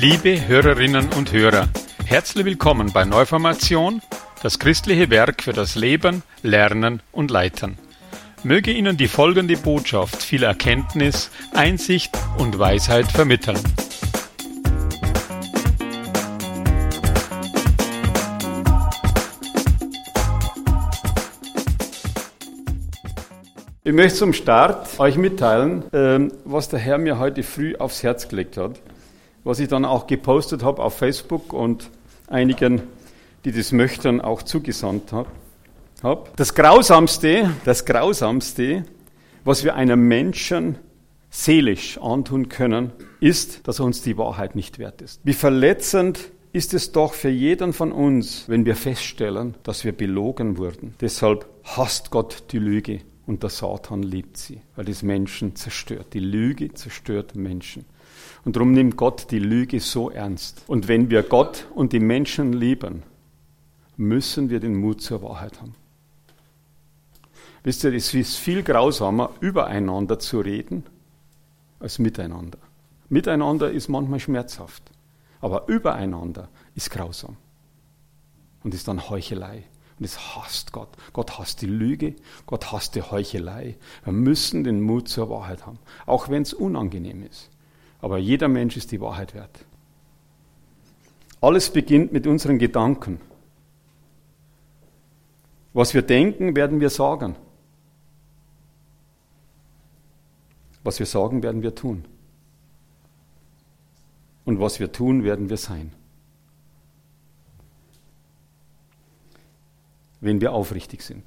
Liebe Hörerinnen und Hörer, herzlich willkommen bei Neuformation, das christliche Werk für das Leben, Lernen und Leiten. Möge Ihnen die folgende Botschaft viel Erkenntnis, Einsicht und Weisheit vermitteln. Ich möchte zum Start euch mitteilen, was der Herr mir heute früh aufs Herz gelegt hat, was ich dann auch gepostet habe auf Facebook und einigen, die das möchten, auch zugesandt habe. Das Grausamste, was wir einem Menschen seelisch antun können, ist, dass er uns die Wahrheit nicht wert ist. Wie verletzend ist es doch für jeden von uns, wenn wir feststellen, dass wir belogen wurden. Deshalb hasst Gott die Lüge. Und der Satan liebt sie, weil das Menschen zerstört. Die Lüge zerstört Menschen. Und darum nimmt Gott die Lüge so ernst. Und wenn wir Gott und die Menschen lieben, müssen wir den Mut zur Wahrheit haben. Wisst ihr, es ist viel grausamer, übereinander zu reden, als miteinander. Miteinander ist manchmal schmerzhaft, aber übereinander ist grausam. Und ist dann Heuchelei. Und das hasst Gott. Gott hasst die Lüge, Gott hasst die Heuchelei. Wir müssen den Mut zur Wahrheit haben, auch wenn es unangenehm ist. Aber jeder Mensch ist die Wahrheit wert. Alles beginnt mit unseren Gedanken. Was wir denken, werden wir sagen. Was wir sagen, werden wir tun. Und was wir tun, werden wir sein. Wenn wir aufrichtig sind.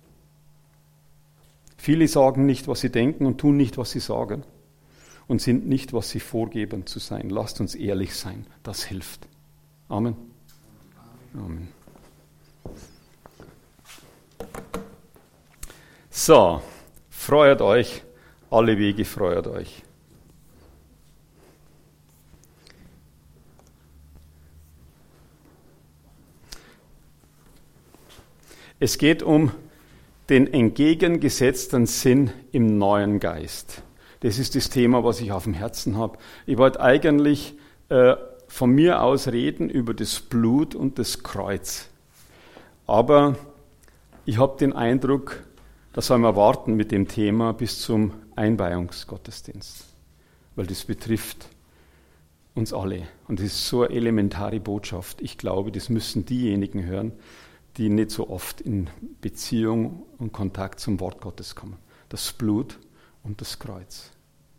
Viele sagen nicht, was sie denken und tun nicht, was sie sagen und sind nicht, was sie vorgeben zu sein. Lasst uns ehrlich sein, das hilft. Amen. Amen. So, freut euch, alle Wege freut euch. Es geht um den entgegengesetzten Sinn im neuen Geist. Das ist das Thema, was ich auf dem Herzen habe. Ich wollte eigentlich von mir aus reden über das Blut und das Kreuz. Aber ich habe den Eindruck, da sollen wir warten mit dem Thema bis zum Einweihungsgottesdienst. Weil das betrifft uns alle. Und das ist so eine elementare Botschaft. Ich glaube, das müssen diejenigen hören, die nicht so oft in Beziehung und Kontakt zum Wort Gottes kommen. Das Blut und das Kreuz.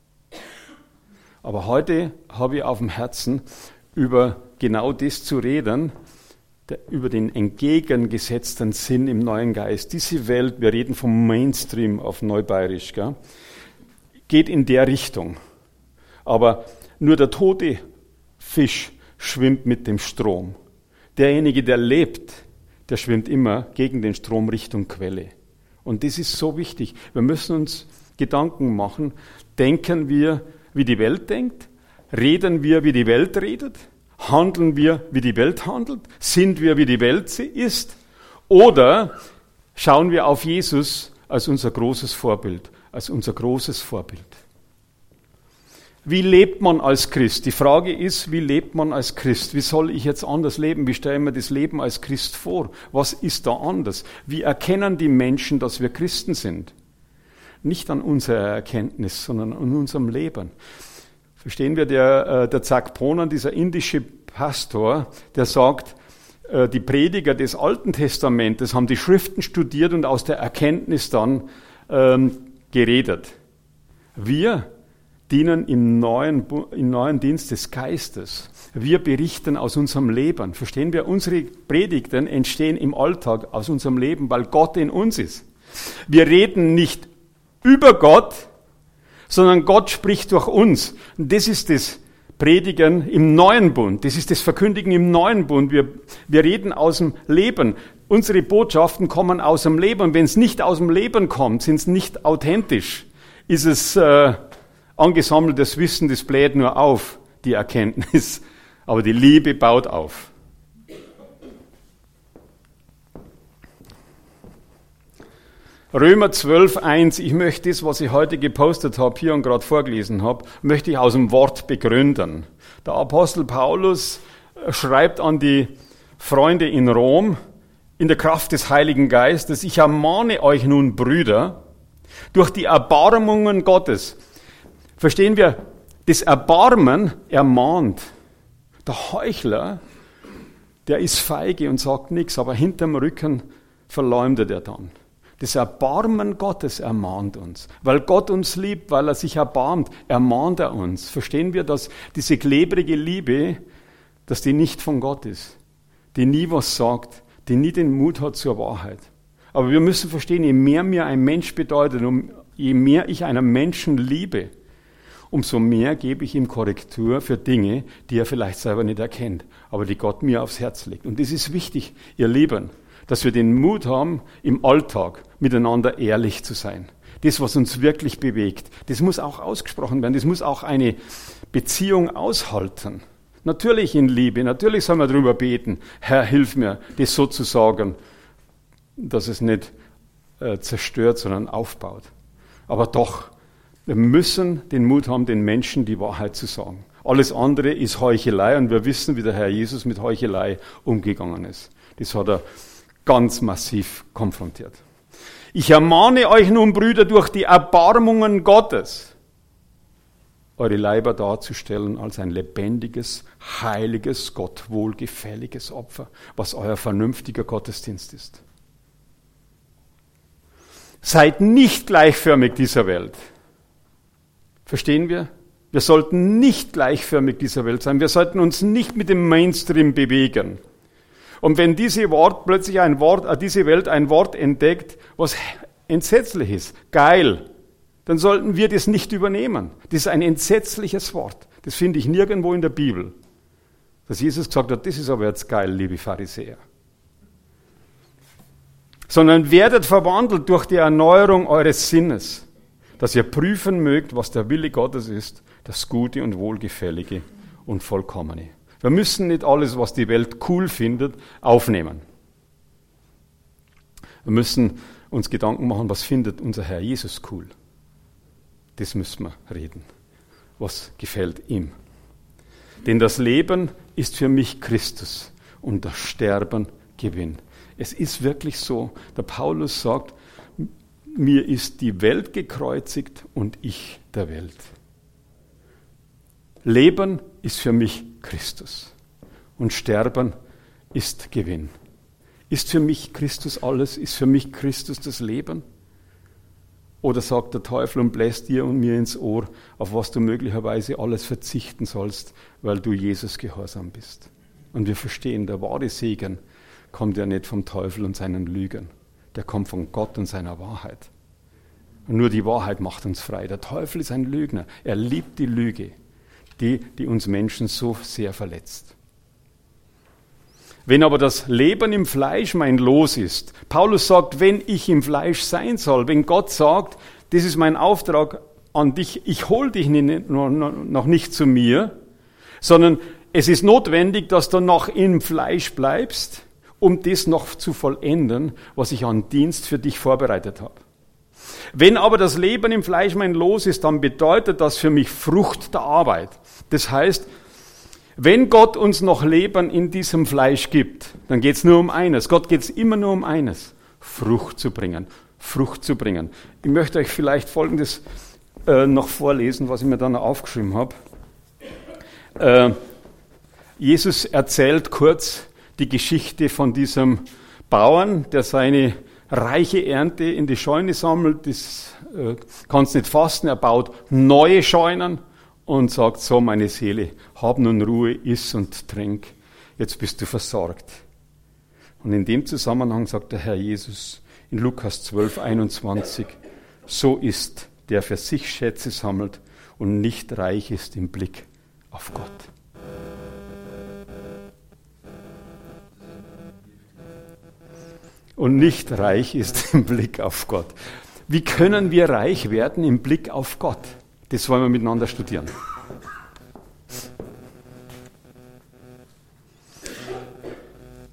Aber heute habe ich auf dem Herzen, über genau das zu reden, über den entgegengesetzten Sinn im neuen Geist. Diese Welt, wir reden vom Mainstream auf Neubayerisch, gell, geht in der Richtung. Aber nur der tote Fisch schwimmt mit dem Strom. Derjenige, der lebt, der schwimmt immer gegen den Strom Richtung Quelle. Und das ist so wichtig. Wir müssen uns Gedanken machen. Denken wir, wie die Welt denkt? Reden wir, wie die Welt redet? Handeln wir, wie die Welt handelt? Sind wir, wie die Welt ist? Oder schauen wir auf Jesus als unser großes Vorbild, als unser großes Vorbild? Wie lebt man als Christ? Die Frage ist, wie lebt man als Christ? Wie soll ich jetzt anders leben? Wie stelle ich mir das Leben als Christ vor? Was ist da anders? Wie erkennen die Menschen, dass wir Christen sind? Nicht an unserer Erkenntnis, sondern an unserem Leben. Verstehen wir, der Zac Ponan, dieser indische Pastor, der sagt, die Prediger des Alten Testamentes haben die Schriften studiert und aus der Erkenntnis dann geredet. Wir dienen im neuen Dienst des Geistes. Wir berichten aus unserem Leben. Verstehen wir, unsere Predigten entstehen im Alltag aus unserem Leben, weil Gott in uns ist. Wir reden nicht über Gott, sondern Gott spricht durch uns. Und das ist das Predigen im neuen Bund. Das ist das Verkündigen im neuen Bund. Wir reden aus dem Leben. Unsere Botschaften kommen aus dem Leben. Und wenn es nicht aus dem Leben kommt, sind es nicht authentisch. Ist es angesammeltes Wissen, das bläht nur auf, die Erkenntnis. Aber die Liebe baut auf. Römer 12,1, ich möchte das, was ich heute gepostet habe, hier und gerade vorgelesen habe, möchte ich aus dem Wort begründen. Der Apostel Paulus schreibt an die Freunde in Rom, in der Kraft des Heiligen Geistes: Ich ermahne euch nun, Brüder, durch die Erbarmungen Gottes. Verstehen wir, das Erbarmen ermahnt. Der Heuchler, der ist feige und sagt nichts, aber hinterm Rücken verleumdet er dann. Das Erbarmen Gottes ermahnt uns. Weil Gott uns liebt, weil er sich erbarmt, ermahnt er uns. Verstehen wir, dass diese klebrige Liebe, dass die nicht von Gott ist, die nie was sagt, die nie den Mut hat zur Wahrheit. Aber wir müssen verstehen, je mehr mir ein Mensch bedeutet, je mehr ich einen Menschen liebe, umso mehr gebe ich ihm Korrektur für Dinge, die er vielleicht selber nicht erkennt, aber die Gott mir aufs Herz legt. Und das ist wichtig, ihr Lieben, dass wir den Mut haben, im Alltag miteinander ehrlich zu sein. Das, was uns wirklich bewegt, das muss auch ausgesprochen werden. Das muss auch eine Beziehung aushalten. Natürlich in Liebe, natürlich soll man darüber beten: Herr, hilf mir, das so zu sagen, dass es nicht zerstört, sondern aufbaut. Aber doch, wir müssen den Mut haben, den Menschen die Wahrheit zu sagen. Alles andere ist Heuchelei und wir wissen, wie der Herr Jesus mit Heuchelei umgegangen ist. Das hat er ganz massiv konfrontiert. Ich ermahne euch nun, Brüder, durch die Erbarmungen Gottes, eure Leiber darzustellen als ein lebendiges, heiliges, Gott wohlgefälliges Opfer, was euer vernünftiger Gottesdienst ist. Seid nicht gleichförmig dieser Welt. Verstehen wir? Wir sollten nicht gleichförmig dieser Welt sein. Wir sollten uns nicht mit dem Mainstream bewegen. Und wenn diese Welt ein Wort entdeckt, was entsetzlich ist, geil, dann sollten wir das nicht übernehmen. Das ist ein entsetzliches Wort. Das finde ich nirgendwo in der Bibel. Dass Jesus gesagt hat, das ist aber jetzt geil, liebe Pharisäer. Sondern werdet verwandelt durch die Erneuerung eures Sinnes, dass ihr prüfen mögt, was der Wille Gottes ist, das Gute und Wohlgefällige und Vollkommene. Wir müssen nicht alles, was die Welt cool findet, aufnehmen. Wir müssen uns Gedanken machen, was findet unser Herr Jesus cool. Das müssen wir reden. Was gefällt ihm? Denn das Leben ist für mich Christus und das Sterben Gewinn. Es ist wirklich so, der Paulus sagt, mir ist die Welt gekreuzigt und ich der Welt. Leben ist für mich Christus und Sterben ist Gewinn. Ist für mich Christus alles? Ist für mich Christus das Leben? Oder sagt der Teufel und bläst dir und mir ins Ohr, auf was du möglicherweise alles verzichten sollst, weil du Jesus gehorsam bist? Und wir verstehen, der wahre Segen kommt ja nicht vom Teufel und seinen Lügen. Der kommt von Gott und seiner Wahrheit. Und nur die Wahrheit macht uns frei. Der Teufel ist ein Lügner. Er liebt die Lüge, die uns Menschen so sehr verletzt. Wenn aber das Leben im Fleisch mein Los ist, Paulus sagt, wenn ich im Fleisch sein soll, wenn Gott sagt, das ist mein Auftrag an dich, ich hole dich noch nicht zu mir, sondern es ist notwendig, dass du noch im Fleisch bleibst, um das noch zu vollenden, was ich an Dienst für dich vorbereitet habe. Wenn aber das Leben im Fleisch mein Los ist, dann bedeutet das für mich Frucht der Arbeit. Das heißt, wenn Gott uns noch Leben in diesem Fleisch gibt, dann geht es nur um eines. Gott geht es immer nur um eines. Frucht zu bringen. Frucht zu bringen. Ich möchte euch vielleicht Folgendes noch vorlesen, was ich mir dann aufgeschrieben habe. Jesus erzählt kurz die Geschichte von diesem Bauern, der seine reiche Ernte in die Scheune sammelt. Das kannst nicht fassen. Er baut neue Scheunen und sagt, so meine Seele, hab nun Ruhe, iss und trink, jetzt bist du versorgt. Und in dem Zusammenhang sagt der Herr Jesus in Lukas 12, 21, so ist, der für sich Schätze sammelt und nicht reich ist im Blick auf Gott. Und nicht reich ist im Blick auf Gott. Wie können wir reich werden im Blick auf Gott? Das wollen wir miteinander studieren.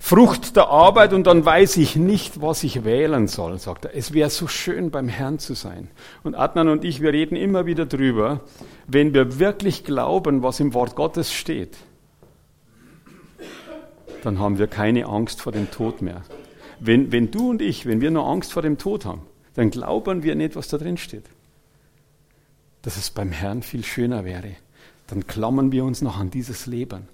Frucht der Arbeit und dann weiß ich nicht, was ich wählen soll, sagt er. Es wäre so schön, beim Herrn zu sein. Und Adnan und ich, wir reden immer wieder drüber, wenn wir wirklich glauben, was im Wort Gottes steht, dann haben wir keine Angst vor dem Tod mehr. Wenn du und ich, wenn wir nur Angst vor dem Tod haben, dann glauben wir nicht, was da drin steht. Dass es beim Herrn viel schöner wäre. Dann klammern wir uns noch an dieses Leben.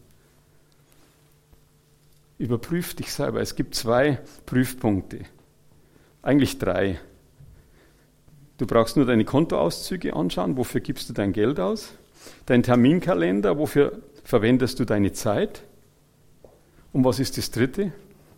Überprüf dich selber. Es gibt 2 Prüfpunkte. Eigentlich 3. Du brauchst nur deine Kontoauszüge anschauen. Wofür gibst du dein Geld aus? Dein Terminkalender. Wofür verwendest du deine Zeit? Und was ist das 3.?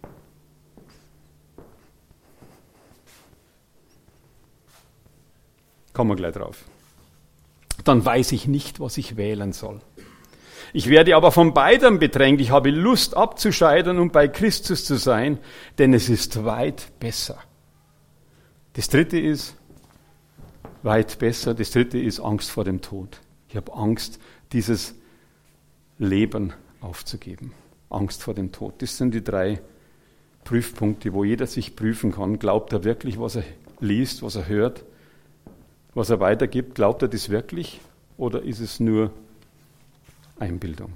Kommen wir gleich drauf. Dann weiß ich nicht, was ich wählen soll. Ich werde aber von beidem bedrängt. Ich habe Lust abzuscheiden und bei Christus zu sein, denn es ist weit besser. Das 3. ist weit besser. Das 3. ist Angst vor dem Tod. Ich habe Angst, dieses Leben aufzugeben. Angst vor dem Tod. Das sind die 3 Prüfpunkte, wo jeder sich prüfen kann. Glaubt er wirklich, was er liest, was er hört, was er weitergibt? Glaubt er das wirklich oder ist es nur Einbildung?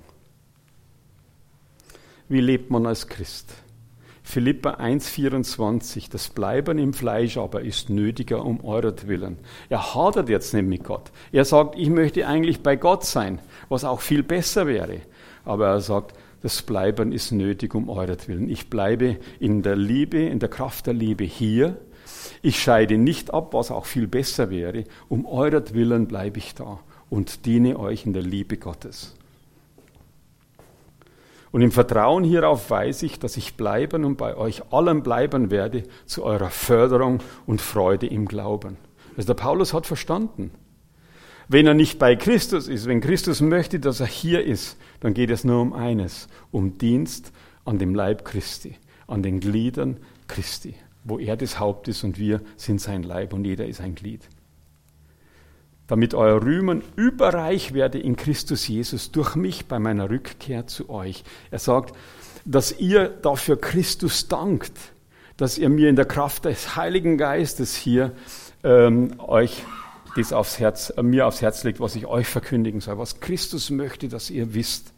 Wie lebt man als Christ? Philipper 1,24, das Bleiben im Fleisch aber ist nötiger um euretwillen. Er hadert jetzt nicht mit Gott. Er sagt, ich möchte eigentlich bei Gott sein, was auch viel besser wäre. Aber er sagt, das Bleiben ist nötig um euretwillen. Ich bleibe in der Liebe, in der Kraft der Liebe hier. Ich scheide nicht ab, was auch viel besser wäre. Um euretwillen bleibe ich da und diene euch in der Liebe Gottes. Und im Vertrauen hierauf weiß ich, dass ich bleiben und bei euch allen bleiben werde zu eurer Förderung und Freude im Glauben. Also der Paulus hat verstanden. Wenn er nicht bei Christus ist, wenn Christus möchte, dass er hier ist, dann geht es nur um eines, um Dienst an dem Leib Christi, an den Gliedern Christi, wo er das Haupt ist und wir sind sein Leib und jeder ist ein Glied. Damit euer Rühmen überreich werde in Christus Jesus durch mich bei meiner Rückkehr zu euch. Er sagt, dass ihr dafür Christus dankt, dass ihr mir in der Kraft des Heiligen Geistes hier euch das mir aufs Herz legt, was ich euch verkündigen soll, was Christus möchte, dass ihr wisst.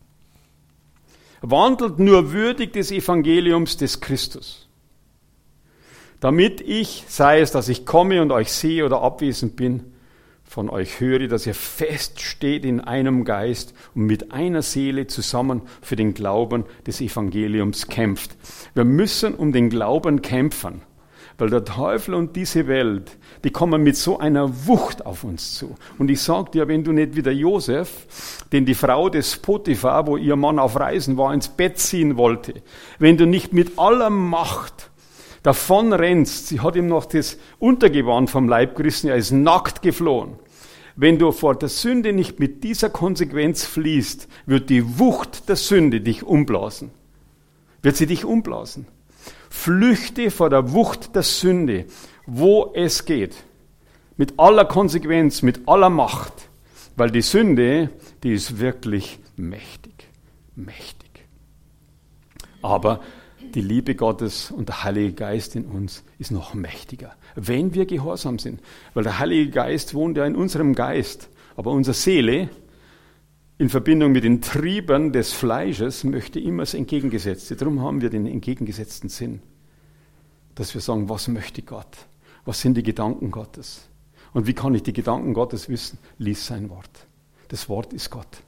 Wandelt nur würdig des Evangeliums des Christus, damit ich, sei es, dass ich komme und euch sehe oder abwesend bin, von euch höre, dass ihr fest steht in einem Geist und mit einer Seele zusammen für den Glauben des Evangeliums kämpft. Wir müssen um den Glauben kämpfen, weil der Teufel und diese Welt, die kommen mit so einer Wucht auf uns zu. Und ich sage dir, wenn du nicht wie der Josef, den die Frau des Potiphar, wo ihr Mann auf Reisen war, ins Bett ziehen wollte, wenn du nicht mit aller Macht davon rennst, sie hat ihm noch das Untergewand vom Leib gerissen, er ist nackt geflohen. Wenn du vor der Sünde nicht mit dieser Konsequenz fließt, wird die Wucht der Sünde dich umblasen. Wird sie dich umblasen. Flüchte vor der Wucht der Sünde, wo es geht. Mit aller Konsequenz, mit aller Macht. Weil die Sünde, die ist wirklich mächtig. Mächtig. Aber die Liebe Gottes und der Heilige Geist in uns ist noch mächtiger, wenn wir gehorsam sind. Weil der Heilige Geist wohnt ja in unserem Geist, aber unsere Seele in Verbindung mit den Trieben des Fleisches möchte immer das Entgegengesetzte. Darum haben wir den entgegengesetzten Sinn, dass wir sagen, was möchte Gott? Was sind die Gedanken Gottes? Und wie kann ich die Gedanken Gottes wissen? Lies sein Wort. Das Wort ist Gott.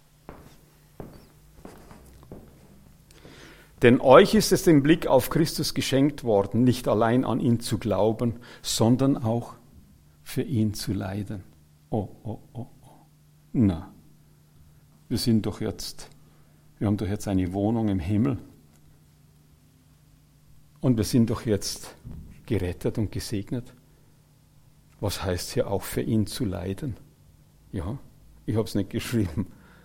Denn euch ist es im Blick auf Christus geschenkt worden, nicht allein an ihn zu glauben, sondern auch für ihn zu leiden. Oh. Na, wir haben doch jetzt eine Wohnung im Himmel und wir sind doch jetzt gerettet und gesegnet. Was heißt hier auch für ihn zu leiden? Ja, ich habe es nicht geschrieben.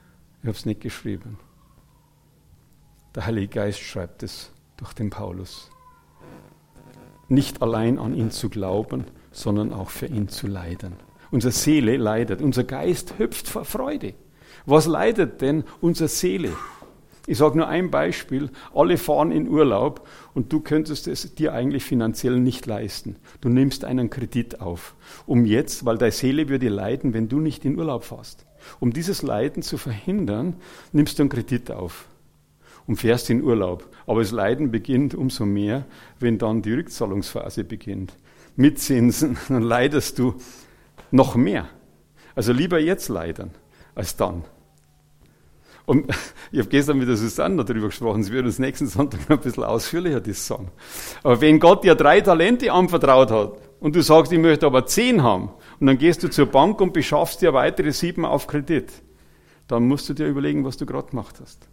Der Heilige Geist schreibt es durch den Paulus. Nicht allein an ihn zu glauben, sondern auch für ihn zu leiden. Unsere Seele leidet, unser Geist hüpft vor Freude. Was leidet denn unsere Seele? Ich sage nur ein Beispiel. Alle fahren in Urlaub und du könntest es dir eigentlich finanziell nicht leisten. Du nimmst einen Kredit auf, weil deine Seele würde leiden, wenn du nicht in Urlaub fährst. Um dieses Leiden zu verhindern, nimmst du einen Kredit auf und fährst in Urlaub. Aber das Leiden beginnt umso mehr, wenn dann die Rückzahlungsphase beginnt. Mit Zinsen, dann leidest du noch mehr. Also lieber jetzt leiden, als dann. Und ich habe gestern mit der Susanne darüber gesprochen, sie wird uns nächsten Sonntag noch ein bisschen ausführlicher das sagen. Aber wenn Gott dir 3 Talente anvertraut hat und du sagst, ich möchte aber 10 haben, und dann gehst du zur Bank und beschaffst dir weitere 7 auf Kredit, dann musst du dir überlegen, was du gerade gemacht hast.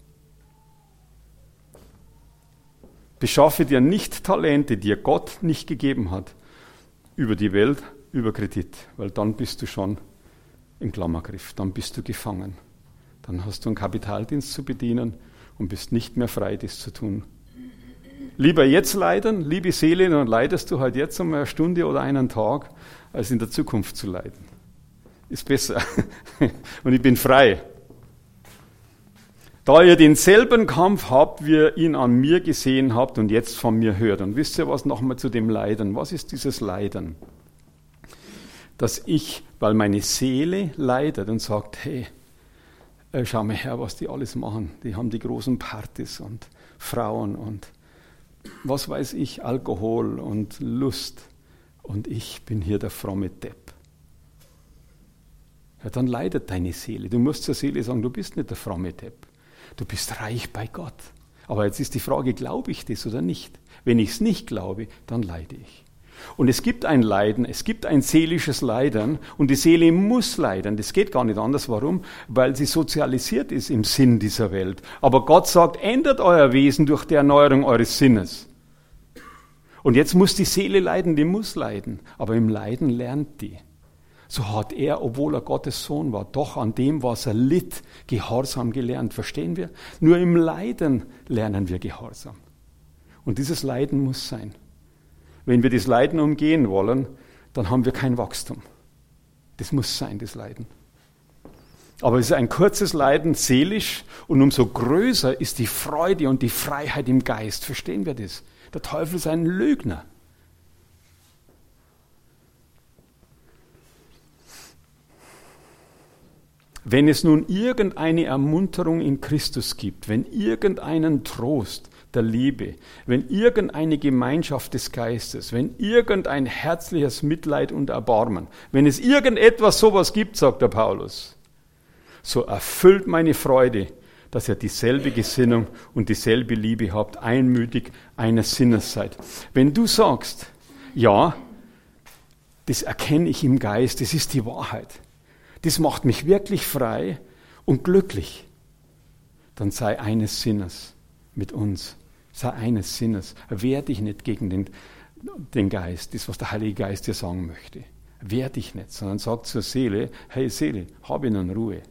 Beschaffe dir nicht Talente, die dir Gott nicht gegeben hat, über die Welt, über Kredit, weil dann bist du schon im Klammergriff, dann bist du gefangen. Dann hast du einen Kapitaldienst zu bedienen und bist nicht mehr frei, das zu tun. Lieber jetzt leiden, liebe Seele, dann leidest du halt jetzt einmal eine Stunde oder einen Tag, als in der Zukunft zu leiden. Ist besser. Und ich bin frei. Da ihr denselben Kampf habt, wie ihr ihn an mir gesehen habt und jetzt von mir hört. Und wisst ihr was nochmal zu dem Leiden? Was ist dieses Leiden? Dass ich, weil meine Seele leidet und sagt, hey, schau mal her, was die alles machen. Die haben die großen Partys und Frauen und was weiß ich, Alkohol und Lust. Und ich bin hier der fromme Depp. Ja, dann leidet deine Seele. Du musst zur Seele sagen, du bist nicht der fromme Depp. Du bist reich bei Gott. Aber jetzt ist die Frage, glaube ich das oder nicht? Wenn ich es nicht glaube, dann leide ich. Und es gibt ein Leiden, es gibt ein seelisches Leiden und die Seele muss leiden. Das geht gar nicht anders. Warum? Weil sie sozialisiert ist im Sinn dieser Welt. Aber Gott sagt, ändert euer Wesen durch die Erneuerung eures Sinnes. Und jetzt muss die Seele leiden, die muss leiden. Aber im Leiden lernt die. So hat er, obwohl er Gottes Sohn war, doch an dem, was er litt, Gehorsam gelernt. Verstehen wir? Nur im Leiden lernen wir Gehorsam. Und dieses Leiden muss sein. Wenn wir das Leiden umgehen wollen, dann haben wir kein Wachstum. Das muss sein, das Leiden. Aber es ist ein kurzes Leiden seelisch und umso größer ist die Freude und die Freiheit im Geist. Verstehen wir das? Der Teufel ist ein Lügner. Wenn es nun irgendeine Ermunterung in Christus gibt, wenn irgendeinen Trost der Liebe, wenn irgendeine Gemeinschaft des Geistes, wenn irgendein herzliches Mitleid und Erbarmen, wenn es irgendetwas sowas gibt, sagt der Paulus, so erfüllt meine Freude, dass ihr dieselbe Gesinnung und dieselbe Liebe habt, einmütig eines Sinnes seid. Wenn du sagst, ja, das erkenne ich im Geist, das ist die Wahrheit, das macht mich wirklich frei und glücklich, dann sei eines Sinnes mit uns. Sei eines Sinnes. Wehr dich nicht gegen den Geist, das, was der Heilige Geist dir sagen möchte. Wehr dich nicht, sondern sag zur Seele, hey Seele, habe nun Ruhe.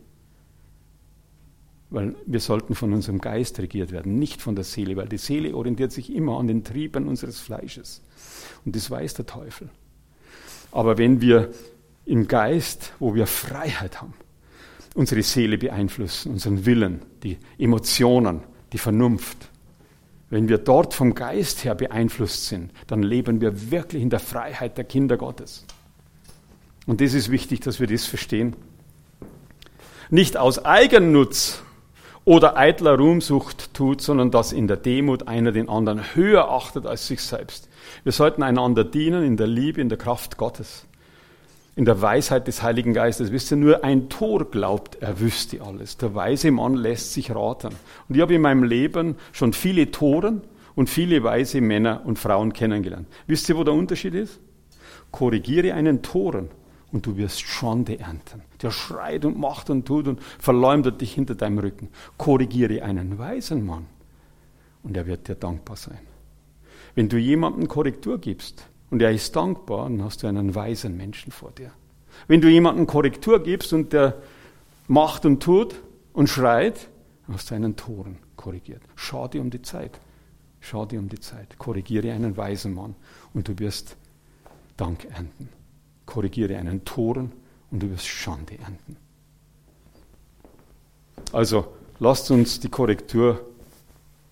Weil wir sollten von unserem Geist regiert werden, nicht von der Seele, weil die Seele orientiert sich immer an den Trieben unseres Fleisches. Und das weiß der Teufel. Aber wenn wir im Geist, wo wir Freiheit haben, unsere Seele beeinflussen, unseren Willen, die Emotionen, die Vernunft, wenn wir dort vom Geist her beeinflusst sind, dann leben wir wirklich in der Freiheit der Kinder Gottes. Und das ist wichtig, dass wir das verstehen. Nicht aus Eigennutz oder eitler Ruhmsucht tut, sondern dass in der Demut einer den anderen höher achtet als sich selbst. Wir sollten einander dienen in der Liebe, in der Kraft Gottes, in der Weisheit des Heiligen Geistes. Wisst ihr, nur ein Tor glaubt, er wüsste alles. Der weise Mann lässt sich raten. Und ich habe in meinem Leben schon viele Toren und viele weise Männer und Frauen kennengelernt. Wisst ihr, wo der Unterschied ist? Korrigiere einen Toren und du wirst Schande ernten. Der schreit und macht und tut und verleumdet dich hinter deinem Rücken. Korrigiere einen weisen Mann und er wird dir dankbar sein. Wenn du jemandem Korrektur gibst, und er ist dankbar, dann hast du einen weisen Menschen vor dir. Wenn du jemandem Korrektur gibst und der macht und tut und schreit, dann hast du einen Toren korrigiert. Schau dir um die Zeit. Schau dir um die Zeit. Korrigiere einen weisen Mann und du wirst Dank ernten. Korrigiere einen Toren und du wirst Schande ernten. Also, lasst uns die Korrektur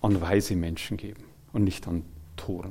an weise Menschen geben und nicht an Toren.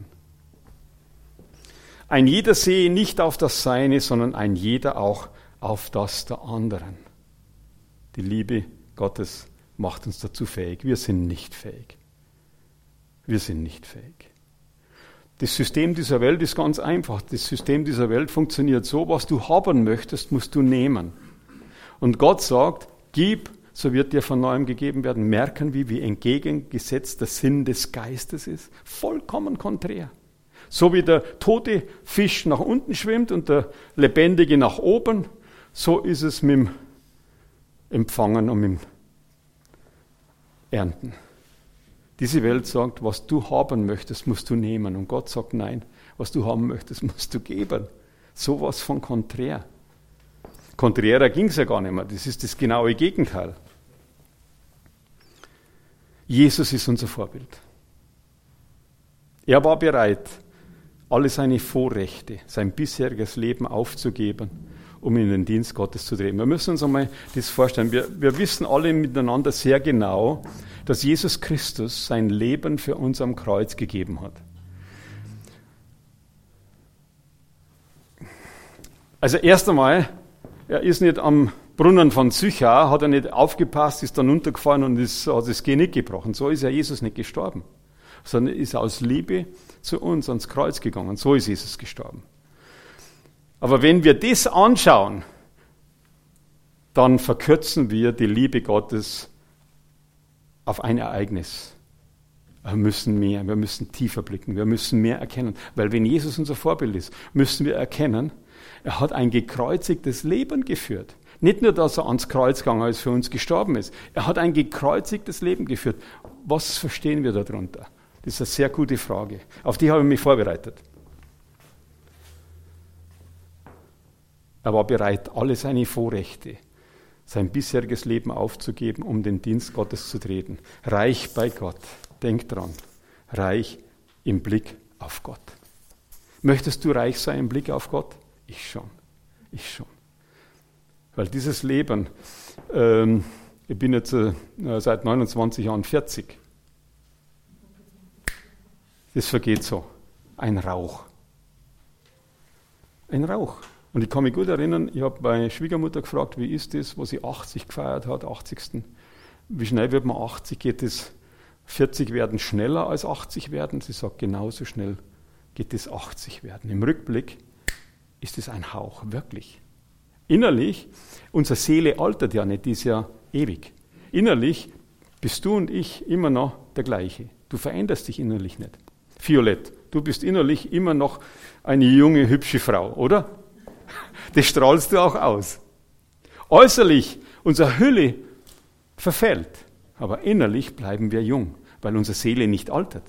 Ein jeder sehe nicht auf das Seine, sondern ein jeder auch auf das der anderen. Die Liebe Gottes macht uns dazu fähig. Wir sind nicht fähig. Wir sind nicht fähig. Das System dieser Welt ist ganz einfach. Das System dieser Welt funktioniert so, was du haben möchtest, musst du nehmen. Und Gott sagt, gib, so wird dir von neuem gegeben werden. Merken, wie entgegengesetzt der Sinn des Geistes ist. Vollkommen konträr. So wie der tote Fisch nach unten schwimmt und der lebendige nach oben, so ist es mit dem Empfangen und mit dem Ernten. Diese Welt sagt, was du haben möchtest, musst du nehmen. Und Gott sagt, nein, was du haben möchtest, musst du geben. Sowas von konträr. Konträrer ging es ja gar nicht mehr. Das ist das genaue Gegenteil. Jesus ist unser Vorbild. Er war bereit, alle seine Vorrechte, sein bisheriges Leben aufzugeben, um in den Dienst Gottes zu treten. Wir müssen uns einmal das vorstellen. Wir wissen alle miteinander sehr genau, dass Jesus Christus sein Leben für uns am Kreuz gegeben hat. Also erst einmal, er ist nicht am Brunnen von Sychar, hat er nicht aufgepasst, ist dann runtergefallen und hat das Genick gebrochen. So ist ja Jesus nicht gestorben, sondern ist aus Liebe zu uns ans Kreuz gegangen. So ist Jesus gestorben. Aber wenn wir das anschauen, dann verkürzen wir die Liebe Gottes auf ein Ereignis. Wir müssen mehr, wir müssen tiefer blicken, wir müssen mehr erkennen. Weil wenn Jesus unser Vorbild ist, müssen wir erkennen, er hat ein gekreuzigtes Leben geführt. Nicht nur, dass er ans Kreuz gegangen ist, für uns gestorben ist. Er hat ein gekreuzigtes Leben geführt. Was verstehen wir darunter? Das ist eine sehr gute Frage. Auf die habe ich mich vorbereitet. Er war bereit, alle seine Vorrechte, sein bisheriges Leben aufzugeben, um den Dienst Gottes zu treten. Reich bei Gott. Denk dran. Reich im Blick auf Gott. Möchtest du reich sein im Blick auf Gott? Ich schon. Ich schon. Weil dieses Leben, ich bin jetzt seit 29 Jahren 40. Das vergeht so. Ein Rauch. Ein Rauch. Und ich kann mich gut erinnern, ich habe meine Schwiegermutter gefragt, wie ist das, wo sie 80 gefeiert hat, 80. Wie schnell wird man 80? Geht es 40 werden schneller als 80 werden? Sie sagt, genauso schnell geht es 80 werden. Im Rückblick ist es ein Hauch, wirklich. Innerlich, unsere Seele altert ja nicht, die ist ja ewig. Innerlich bist du und ich immer noch der gleiche. Du veränderst dich innerlich nicht. Violett, du bist innerlich immer noch eine junge, hübsche Frau, oder? Das strahlst du auch aus. Äußerlich, unsere Hülle verfällt, aber innerlich bleiben wir jung, weil unsere Seele nicht altert.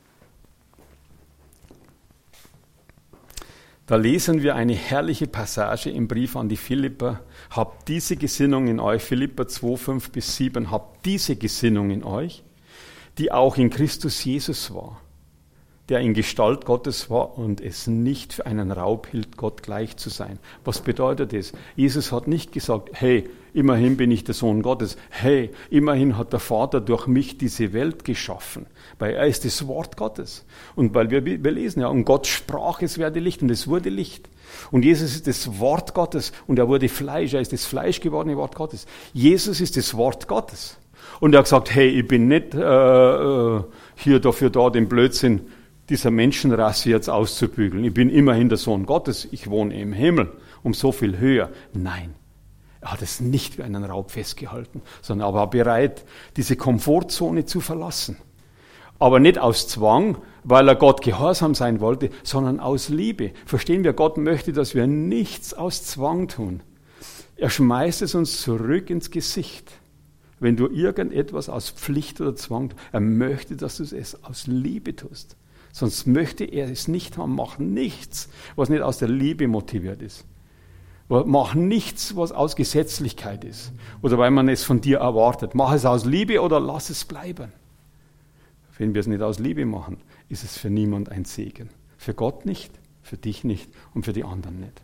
Da lesen wir eine herrliche Passage im Brief an die Philipper. Habt diese Gesinnung in euch, Philipper 2, 5-7, habt diese Gesinnung in euch, die auch in Christus Jesus war, der in Gestalt Gottes war und es nicht für einen Raub hielt, Gott gleich zu sein. Was bedeutet das? Jesus hat nicht gesagt, hey, immerhin bin ich der Sohn Gottes. Hey, immerhin hat der Vater durch mich diese Welt geschaffen. Weil er ist das Wort Gottes. Und weil wir lesen ja, und Gott sprach, es werde Licht und es wurde Licht. Und Jesus ist das Wort Gottes und er wurde Fleisch, er ist das Fleisch gewordene Wort Gottes. Jesus ist das Wort Gottes. Und er hat gesagt, hey, ich bin nicht hier dafür da, den Blödsinn dieser Menschenrasse jetzt auszubügeln. Ich bin immerhin der Sohn Gottes, ich wohne im Himmel, um so viel höher. Nein, er hat es nicht wie einen Raub festgehalten, sondern er war bereit, diese Komfortzone zu verlassen. Aber nicht aus Zwang, weil er Gott gehorsam sein wollte, sondern aus Liebe. Verstehen wir, Gott möchte, dass wir nichts aus Zwang tun. Er schmeißt es uns zurück ins Gesicht. Wenn du irgendetwas aus Pflicht oder Zwang tust, er möchte, dass du es aus Liebe tust. Sonst möchte er es nicht haben. Mach nichts, was nicht aus der Liebe motiviert ist. Mach nichts, was aus Gesetzlichkeit ist. Oder weil man es von dir erwartet. Mach es aus Liebe oder lass es bleiben. Wenn wir es nicht aus Liebe machen, ist es für niemand ein Segen. Für Gott nicht, für dich nicht und für die anderen nicht.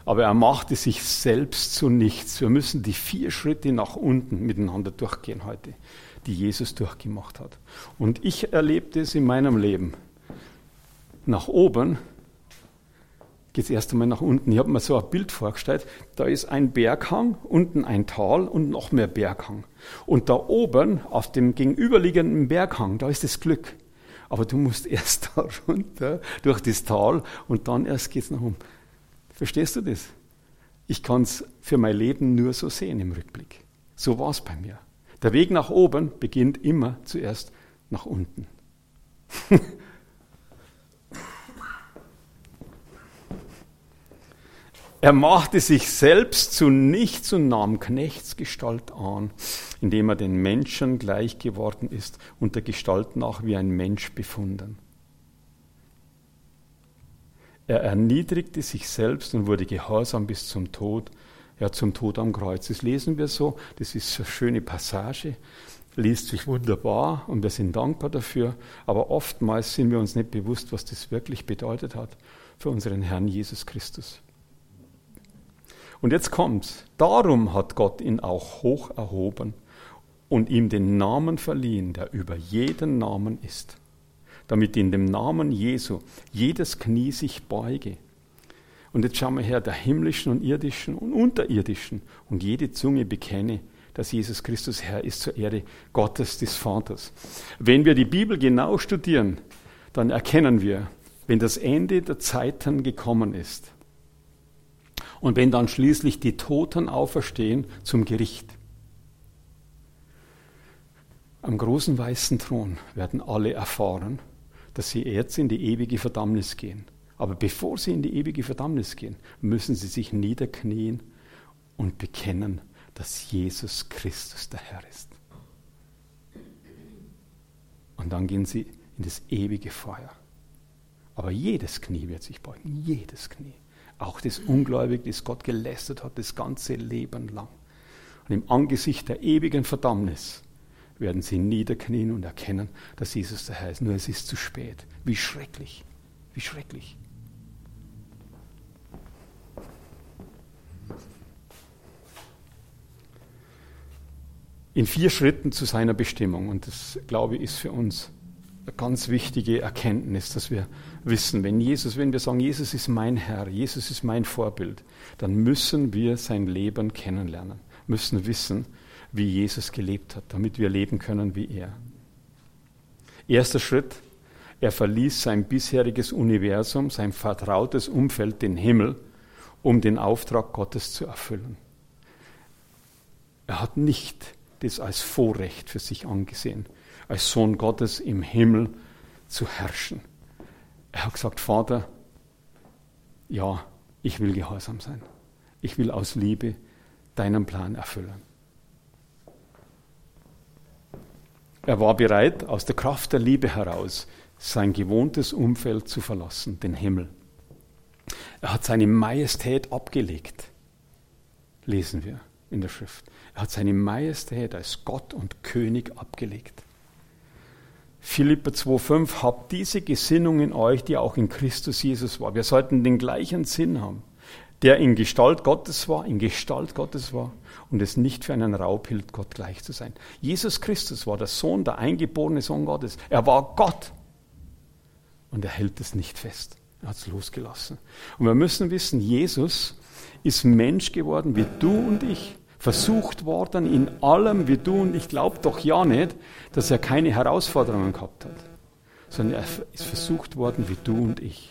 Aber er machte sich selbst zu nichts. Wir müssen die 4 Schritte nach unten miteinander durchgehen heute, die Jesus durchgemacht hat. Und ich erlebe das in meinem Leben. Nach oben geht es erst einmal nach unten. Ich habe mir so ein Bild vorgestellt, da ist ein Berghang, unten ein Tal und noch mehr Berghang. Und da oben, auf dem gegenüberliegenden Berghang, da ist das Glück. Aber du musst erst da runter, durch das Tal und dann erst geht es nach oben. Verstehst du das? Ich kann es für mein Leben nur so sehen im Rückblick. So war es bei mir. Der Weg nach oben beginnt immer zuerst nach unten. Er machte sich selbst zu nichts und nahm Knechtsgestalt an, indem er den Menschen gleich geworden ist und der Gestalt nach wie ein Mensch befunden. Er erniedrigte sich selbst und wurde gehorsam bis zum Tod, ja zum Tod am Kreuz. Das lesen wir so, das ist eine schöne Passage, liest sich wunderbar und wir sind dankbar dafür, aber oftmals sind wir uns nicht bewusst, was das wirklich bedeutet hat für unseren Herrn Jesus Christus. Und jetzt kommt's. Darum hat Gott ihn auch hoch erhoben und ihm den Namen verliehen, der über jeden Namen ist, damit in dem Namen Jesu jedes Knie sich beuge. Und jetzt schauen wir her, der himmlischen und irdischen und unterirdischen und jede Zunge bekenne, dass Jesus Christus Herr ist zur Ehre Gottes des Vaters. Wenn wir die Bibel genau studieren, dann erkennen wir, wenn das Ende der Zeiten gekommen ist, und wenn dann schließlich die Toten auferstehen zum Gericht. Am großen weißen Thron werden alle erfahren, dass sie jetzt in die ewige Verdammnis gehen. Aber bevor sie in die ewige Verdammnis gehen, müssen sie sich niederknien und bekennen, dass Jesus Christus der Herr ist. Und dann gehen sie in das ewige Feuer. Aber jedes Knie wird sich beugen, jedes Knie. Auch das Ungläubige, das Gott gelästert hat, das ganze Leben lang. Und im Angesicht der ewigen Verdammnis werden sie niederknien und erkennen, dass Jesus der Herr ist. Nur es ist zu spät. Wie schrecklich, wie schrecklich. In 4 Schritten zu seiner Bestimmung. Und das, glaube ich, ist für uns eine ganz wichtige Erkenntnis, dass wir wissen, wenn wir sagen, Jesus ist mein Herr, Jesus ist mein Vorbild, dann müssen wir sein Leben kennenlernen, müssen wissen, wie Jesus gelebt hat, damit wir leben können wie er. Erster Schritt, er verließ sein bisheriges Universum, sein vertrautes Umfeld, den Himmel, um den Auftrag Gottes zu erfüllen. Er hat nicht das als Vorrecht für sich angesehen, als Sohn Gottes im Himmel zu herrschen. Er hat gesagt, Vater, ja, ich will gehorsam sein. Ich will aus Liebe deinen Plan erfüllen. Er war bereit, aus der Kraft der Liebe heraus sein gewohntes Umfeld zu verlassen, den Himmel. Er hat seine Majestät abgelegt, lesen wir in der Schrift. Er hat seine Majestät als Gott und König abgelegt. Philipper 2,5, habt diese Gesinnung in euch, die auch in Christus Jesus war. Wir sollten den gleichen Sinn haben, der in Gestalt Gottes war und es nicht für einen Raub hielt, Gott gleich zu sein. Jesus Christus war der Sohn, der eingeborene Sohn Gottes. Er war Gott und er hält es nicht fest. Er hat es losgelassen. Und wir müssen wissen, Jesus ist Mensch geworden wie du und ich. Versucht worden in allem wie du und ich glaube doch ja nicht, dass er keine Herausforderungen gehabt hat, sondern er ist versucht worden wie du und ich.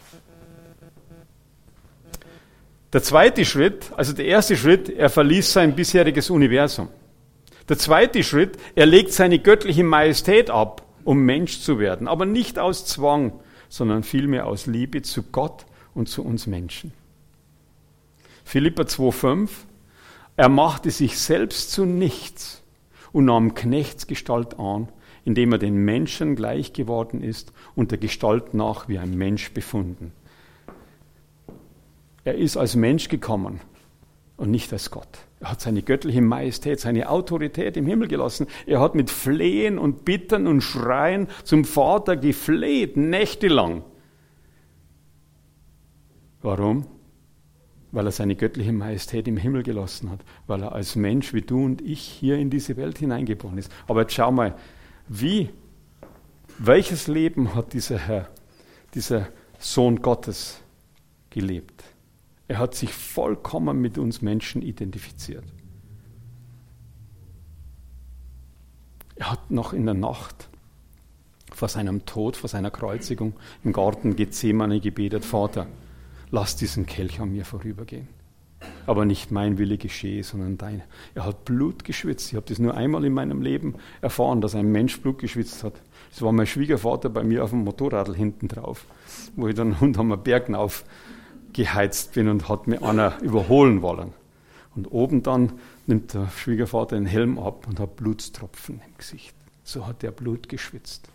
Der zweite Schritt, also der erste Schritt, er verließ sein bisheriges Universum. Der zweite Schritt, er legt seine göttliche Majestät ab, um Mensch zu werden, aber nicht aus Zwang, sondern vielmehr aus Liebe zu Gott und zu uns Menschen. Philipper 2,5, er machte sich selbst zu nichts und nahm Knechtsgestalt an, indem er den Menschen gleich geworden ist und der Gestalt nach wie ein Mensch befunden. Er ist als Mensch gekommen und nicht als Gott. Er hat seine göttliche Majestät, seine Autorität im Himmel gelassen. Er hat mit Flehen und Bitten und Schreien zum Vater gefleht, nächtelang. Warum? weil er seine göttliche Majestät im Himmel gelassen hat, weil er als Mensch wie du und ich hier in diese Welt hineingeboren ist. Aber jetzt schau mal, welches Leben hat dieser Herr, dieser Sohn Gottes gelebt? Er hat sich vollkommen mit uns Menschen identifiziert. Er hat noch in der Nacht vor seinem Tod, vor seiner Kreuzigung im Garten Gethsemane gebetet: Vater, lass diesen Kelch an mir vorübergehen. Aber nicht mein Wille geschehe, sondern dein. Er hat Blut geschwitzt. Ich habe das nur einmal in meinem Leben erfahren, dass ein Mensch Blut geschwitzt hat. Das war mein Schwiegervater bei mir auf dem Motorradl hinten drauf, wo ich dann unter einem Berg aufgeheizt bin und hat mir einer überholen wollen. Und oben dann nimmt der Schwiegervater den Helm ab und hat Blutstropfen im Gesicht. So hat er Blut geschwitzt.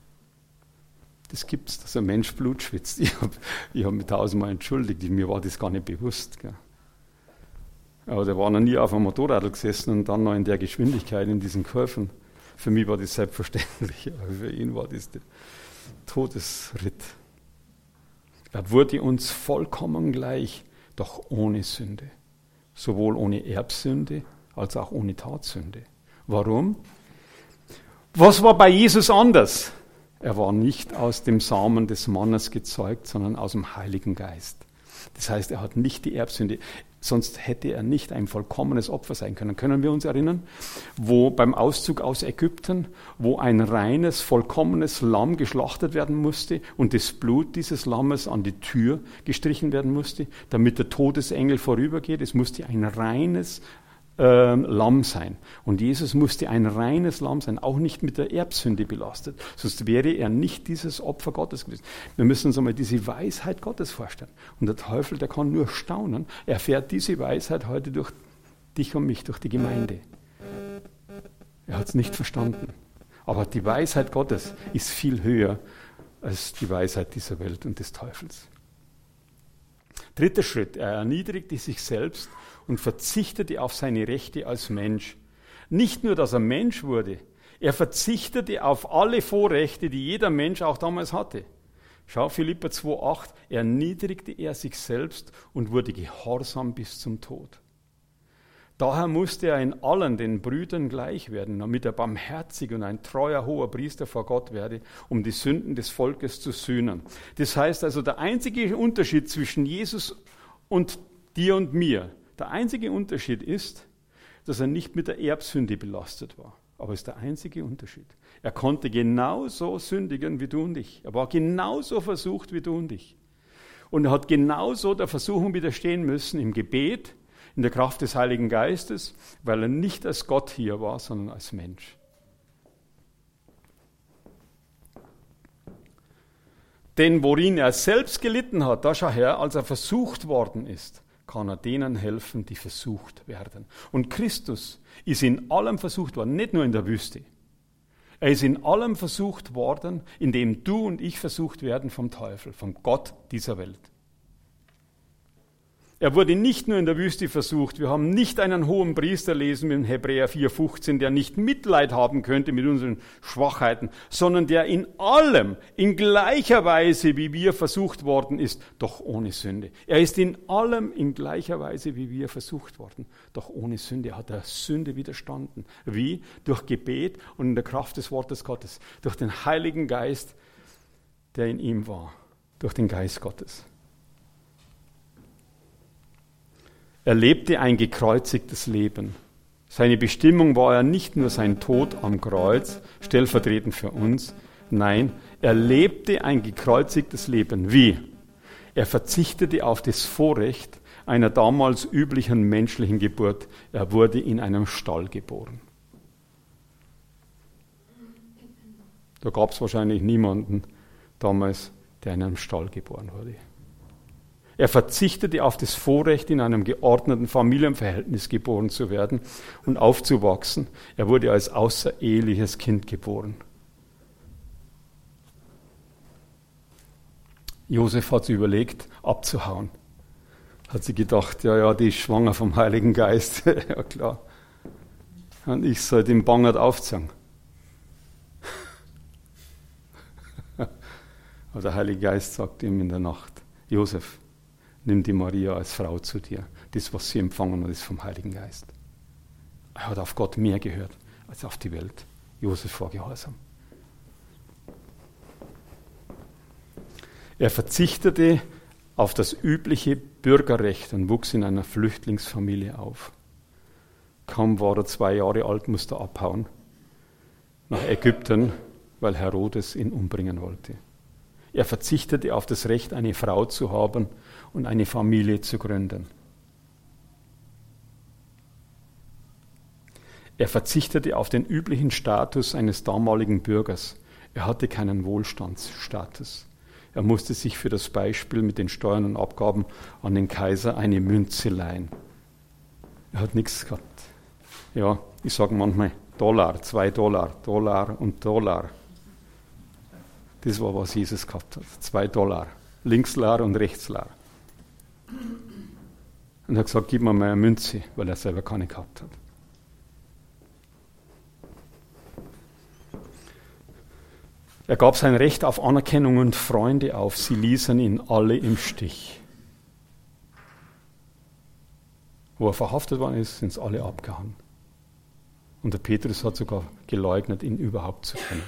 Das gibt's, dass ein Mensch Blut schwitzt. Ich hab mich tausendmal entschuldigt, mir war das gar nicht bewusst. Gell. Aber der war noch nie auf einem Motorrad gesessen und dann noch in der Geschwindigkeit in diesen Kurven. Für mich war das selbstverständlich, aber für ihn war das der Todesritt. Er wurde uns vollkommen gleich, doch ohne Sünde. Sowohl ohne Erbsünde als auch ohne Tatsünde. Warum? Was war bei Jesus anders? Er war nicht aus dem Samen des Mannes gezeugt, sondern aus dem Heiligen Geist. Das heißt, er hat nicht die Erbsünde, sonst hätte er nicht ein vollkommenes Opfer sein können. Können wir uns erinnern, wo beim Auszug aus Ägypten, wo ein reines, vollkommenes Lamm geschlachtet werden musste und das Blut dieses Lammes an die Tür gestrichen werden musste, damit der Todesengel vorübergeht. Es musste ein reines Lamm sein. Und Jesus musste ein reines Lamm sein, auch nicht mit der Erbsünde belastet. Sonst wäre er nicht dieses Opfer Gottes gewesen. Wir müssen uns einmal diese Weisheit Gottes vorstellen. Und der Teufel, der kann nur staunen. Er erfährt diese Weisheit heute durch dich und mich, durch die Gemeinde. Er hat es nicht verstanden. Aber die Weisheit Gottes ist viel höher als die Weisheit dieser Welt und des Teufels. Dritter Schritt, er erniedrigte sich selbst und verzichtete auf seine Rechte als Mensch. Nicht nur, dass er Mensch wurde, er verzichtete auf alle Vorrechte, die jeder Mensch auch damals hatte. Schau, Philipper 2,8, erniedrigte er sich selbst und wurde gehorsam bis zum Tod. Daher musste er in allen den Brüdern gleich werden, damit er barmherzig und ein treuer hoher Priester vor Gott werde, um die Sünden des Volkes zu sühnen. Das heißt also, der einzige Unterschied zwischen Jesus und dir und mir, der einzige Unterschied ist, dass er nicht mit der Erbsünde belastet war. Aber ist der einzige Unterschied. Er konnte genauso sündigen wie du und ich. Er war genauso versucht wie du und ich. Und er hat genauso der Versuchung widerstehen müssen im Gebet, in der Kraft des Heiligen Geistes, weil er nicht als Gott hier war, sondern als Mensch. Denn worin er selbst gelitten hat, da schau her, als er versucht worden ist, kann er denen helfen, die versucht werden. Und Christus ist in allem versucht worden, nicht nur in der Wüste. Er ist in allem versucht worden, indem du und ich versucht werden vom Teufel, vom Gott dieser Welt. Er wurde nicht nur in der Wüste versucht. Wir haben nicht einen hohen Priester lesen in Hebräer 4,15, der nicht Mitleid haben könnte mit unseren Schwachheiten, sondern der in allem, in gleicher Weise, wie wir versucht worden ist, doch ohne Sünde. Er ist in allem in gleicher Weise, wie wir versucht worden, doch ohne Sünde. Er hat der Sünde widerstanden. Wie? Durch Gebet und in der Kraft des Wortes Gottes. Durch den Heiligen Geist, der in ihm war. Durch den Geist Gottes. Er lebte ein gekreuzigtes Leben. Seine Bestimmung war ja nicht nur sein Tod am Kreuz, stellvertretend für uns. Nein, er lebte ein gekreuzigtes Leben. Wie? Er verzichtete auf das Vorrecht einer damals üblichen menschlichen Geburt. Er wurde in einem Stall geboren. Da gab es wahrscheinlich niemanden damals, der in einem Stall geboren wurde. Er verzichtete auf das Vorrecht, in einem geordneten Familienverhältnis geboren zu werden und aufzuwachsen. Er wurde als außereheliches Kind geboren. Josef hat sich überlegt, abzuhauen. Hat sich gedacht, ja, die ist schwanger vom Heiligen Geist. Ja, klar. Und ich soll den Bangert aufziehen. Aber der Heilige Geist sagt ihm in der Nacht, Josef, nimm die Maria als Frau zu dir. Das, was sie empfangen hat, ist vom Heiligen Geist. Er hat auf Gott mehr gehört als auf die Welt. Josef war gehorsam. Er verzichtete auf das übliche Bürgerrecht und wuchs in einer Flüchtlingsfamilie auf. Kaum war er 2 Jahre alt, musste er abhauen nach Ägypten, weil Herodes ihn umbringen wollte. Er verzichtete auf das Recht, eine Frau zu haben und eine Familie zu gründen. Er verzichtete auf den üblichen Status eines damaligen Bürgers. Er hatte keinen Wohlstandsstatus. Er musste sich für das Beispiel mit den Steuern und Abgaben an den Kaiser eine Münze leihen. Er hat nichts gehabt. Ja, ich sage manchmal $, $2, Dollar und Dollar. Das war, was Jesus gehabt hat. $2. Linkslar und rechtslar. Und er hat gesagt, gib mir mal eine Münze, weil er selber keine gehabt hat. Er gab sein Recht auf Anerkennung und Freunde auf. Sie ließen ihn alle im Stich. Wo er verhaftet worden ist, sind es alle abgehauen. Und der Petrus hat sogar geleugnet, ihn überhaupt zu kennen.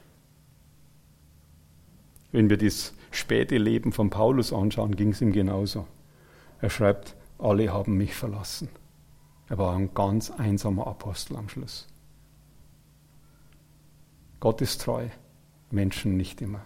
Wenn wir das späte Leben von Paulus anschauen, ging es ihm genauso. Er schreibt, alle haben mich verlassen. Er war ein ganz einsamer Apostel am Schluss. Gott ist treu, Menschen nicht immer.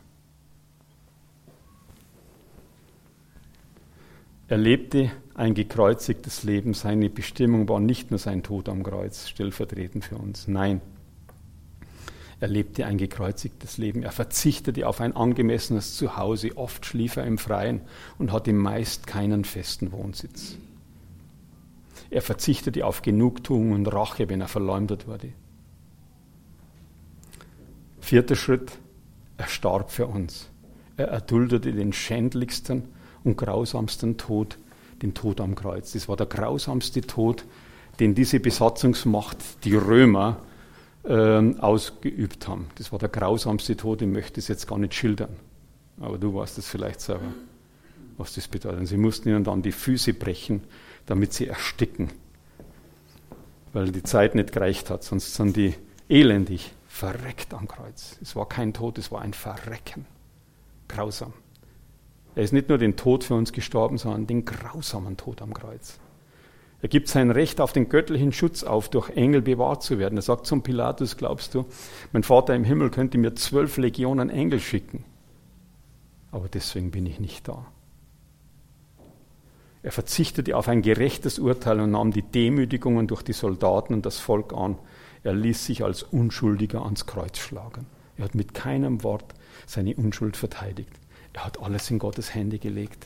Er lebte ein gekreuzigtes Leben. Seine Bestimmung war nicht nur sein Tod am Kreuz, stellvertretend für uns. Nein, er lebte ein gekreuzigtes Leben. Er verzichtete auf ein angemessenes Zuhause. Oft schlief er im Freien und hatte meist keinen festen Wohnsitz. Er verzichtete auf Genugtuung und Rache, wenn er verleumdet wurde. 4. Schritt, er starb für uns. Er erduldete den schändlichsten und grausamsten Tod, den Tod am Kreuz. Das war der grausamste Tod, den diese Besatzungsmacht, die Römer, ausgeübt haben. Das war der grausamste Tod, ich möchte es jetzt gar nicht schildern. Aber du weißt es vielleicht selber, was das bedeutet. Sie mussten ihnen dann die Füße brechen, damit sie ersticken, weil die Zeit nicht gereicht hat. Sonst sind die elendig verreckt am Kreuz. Es war kein Tod, es war ein Verrecken. Grausam. Er ist nicht nur den Tod für uns gestorben, sondern den grausamen Tod am Kreuz. Er gibt sein Recht auf den göttlichen Schutz auf, durch Engel bewahrt zu werden. Er sagt zum Pilatus, glaubst du, mein Vater im Himmel könnte mir 12 Legionen Engel schicken. Aber deswegen bin ich nicht da. Er verzichtete auf ein gerechtes Urteil und nahm die Demütigungen durch die Soldaten und das Volk an. Er ließ sich als Unschuldiger ans Kreuz schlagen. Er hat mit keinem Wort seine Unschuld verteidigt. Er hat alles in Gottes Hände gelegt.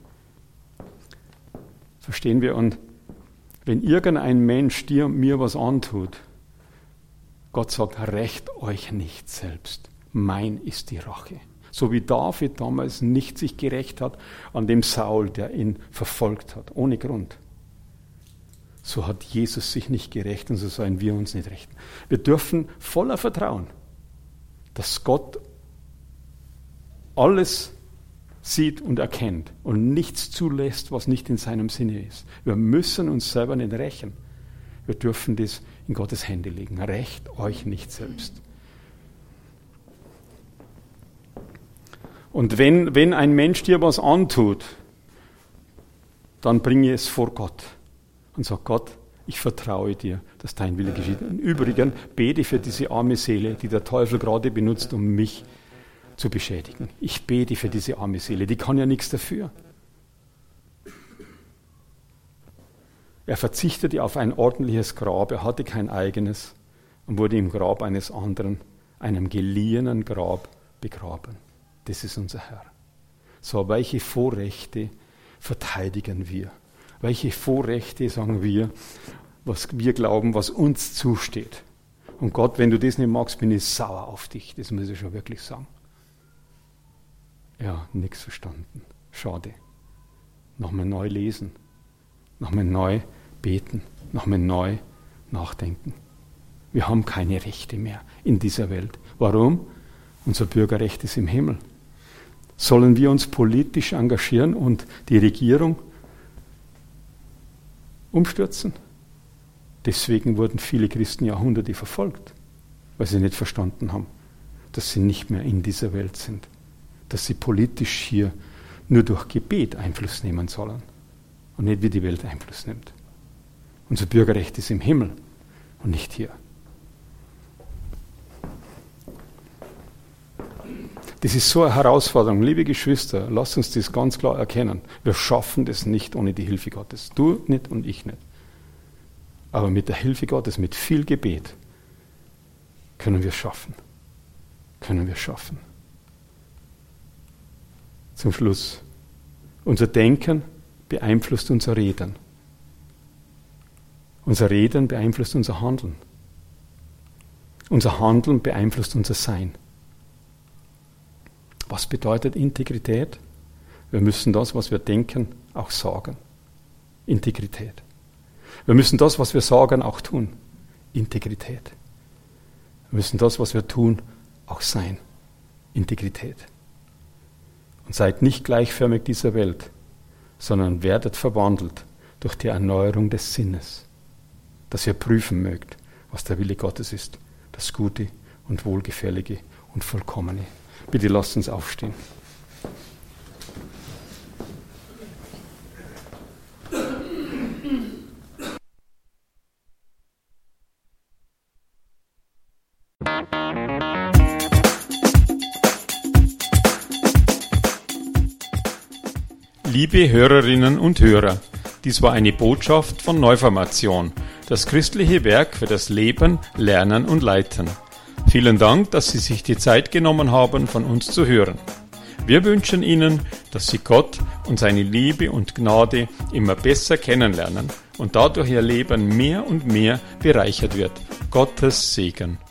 Verstehen wir? Und wenn irgendein Mensch dir und mir was antut, Gott sagt, rächt euch nicht selbst. Mein ist die Rache. So wie David damals nicht sich gerächt hat an dem Saul, der ihn verfolgt hat, ohne Grund. So hat Jesus sich nicht gerächt und so sollen wir uns nicht rächen. Wir dürfen voller Vertrauen, dass Gott alles sieht und erkennt und nichts zulässt, was nicht in seinem Sinne ist. Wir müssen uns selber nicht rächen. Wir dürfen das in Gottes Hände legen. Rächt euch nicht selbst. Und wenn ein Mensch dir was antut, dann bringe es vor Gott und sag, Gott, ich vertraue dir, dass dein Wille geschieht. Im Übrigen bete für diese arme Seele, die der Teufel gerade benutzt, um mich zu beschädigen. Ich bete für diese arme Seele, die kann ja nichts dafür. Er verzichtete auf ein ordentliches Grab, er hatte kein eigenes und wurde im Grab eines anderen, einem geliehenen Grab, begraben. Das ist unser Herr. So, welche Vorrechte verteidigen wir? Welche Vorrechte sagen wir, was wir glauben, was uns zusteht? Und Gott, wenn du das nicht magst, bin ich sauer auf dich. Das muss ich schon wirklich sagen. Ja, nichts verstanden. Schade. Nochmal neu lesen. Nochmal neu beten. Nochmal neu nachdenken. Wir haben keine Rechte mehr in dieser Welt. Warum? Unser Bürgerrecht ist im Himmel. Sollen wir uns politisch engagieren und die Regierung umstürzen? Deswegen wurden viele Christen Jahrhunderte verfolgt, weil sie nicht verstanden haben, dass sie nicht mehr in dieser Welt sind, dass sie politisch hier nur durch Gebet Einfluss nehmen sollen und nicht wie die Welt Einfluss nimmt. Unser Bürgerrecht ist im Himmel und nicht hier. Das ist so eine Herausforderung. Liebe Geschwister, lasst uns das ganz klar erkennen. Wir schaffen das nicht ohne die Hilfe Gottes. Du nicht und ich nicht. Aber mit der Hilfe Gottes, mit viel Gebet, können wir es schaffen. Können wir es schaffen. Zum Schluss. Unser Denken beeinflusst unser Reden. Unser Reden beeinflusst unser Handeln. Unser Handeln beeinflusst unser Sein. Was bedeutet Integrität? Wir müssen das, was wir denken, auch sagen. Integrität. Wir müssen das, was wir sagen, auch tun. Integrität. Wir müssen das, was wir tun, auch sein. Integrität. Und seid nicht gleichförmig dieser Welt, sondern werdet verwandelt durch die Erneuerung des Sinnes, dass ihr prüfen mögt, was der Wille Gottes ist, das Gute und Wohlgefällige und Vollkommene. Bitte lasst uns aufstehen. Liebe Hörerinnen und Hörer, dies war eine Botschaft von Neuformation, das christliche Werk für das Leben, Lernen und Leiten. Vielen Dank, dass Sie sich die Zeit genommen haben, von uns zu hören. Wir wünschen Ihnen, dass Sie Gott und seine Liebe und Gnade immer besser kennenlernen und dadurch Ihr Leben mehr und mehr bereichert wird. Gottes Segen.